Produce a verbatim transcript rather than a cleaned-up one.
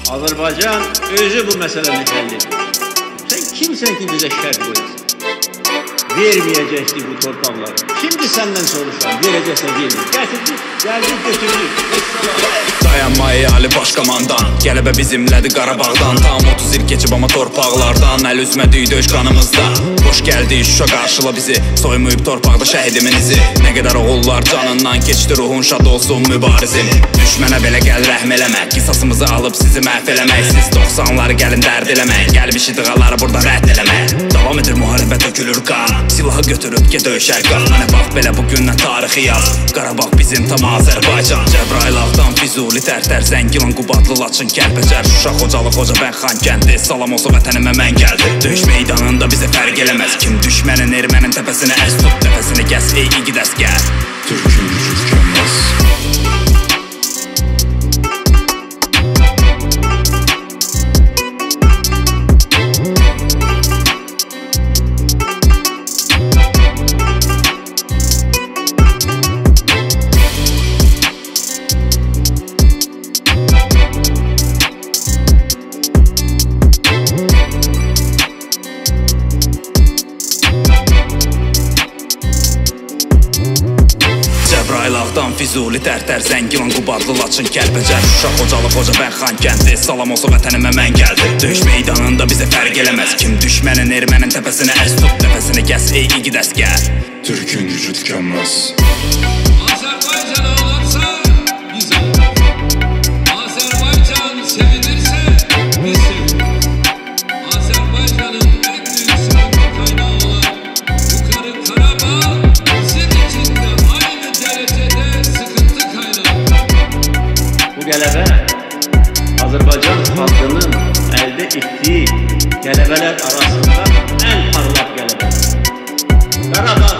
Azərbaycan özü bu məsələni həll edir. Sən kimsən ki, bizə şərt qoyasın? Verməyəcəkdik bu torpaqları. Şimdi səndən soruşan, verəcəksən, verməyəcək. Gətirdik, gəldik, götürdük. Dayanmayı Ali Başkomandan, qələbə bizimlədir Qarabağdan. Tam otuz il keçib amma torpaqlardan, əl üzmədik döyüş qanımızda. Xoş gəldik Şuşa, qarşıla bizi, soymayıb torpaqda şəhidimin izi. Nə qədər oğullar canından keçdi, ruhun şad olsun mübarizin. Düşmənə belə gəl rəhm eləmək, qisasımızı alıb sizi məhv eləmək. Siz doxsanları gəlin dərd eləmək, gəlmişi dığaları burada rədd eləmək. Davam edir müharibə, dökülür qan, silahı götürüb get döyüşər qan. Mənə bax belə bugündən tarixi yaz, Qarabağ bizim tam Azərbaycan. Cəbrailaqdan Füzuli, Tərtər, Zəngilan, Qubadlı, Laçın, Kəlbəcər, Şuşa, Xocalı, Xocavənd, Xankəndi, salam olsa vətənimə mən gəldim. Döyüş meydanında bizə fərq eləməz, kim düşmənin ermənin təpəsinə əz tut, təpəsini gəz, ey igid əskər. Türkün gücü tükənməz. Cəbrailaqdan Füzuli, Tərtər, Zəngilan, Qubadlı, Laçın, Kəlbəcər, Şuşa, Xocalı, Xocavənd, Xankəndi, salam olsa vətənimə mən gəldim. Döyüş meydanında bizə fərq eləməz, kim düşmənin ermənin təpəsinə əz tut, təpəsini gəz, ey igid əskər. Türkün gücü tükənməz. Azərbaycan ağlarsa biz ağlarız. Azərbaycan sevinirsə biz seviniriz. Azərbaycanın en büyük sıkıntı kaynağı olan yukarı Karabağ bizim için de aynı derecede sıkıntı kaynağı. Bu qələbə Azərbaycan xalqının əldə etdiyi qələbələr arasında ən parlaq qələbədir. Qarabağ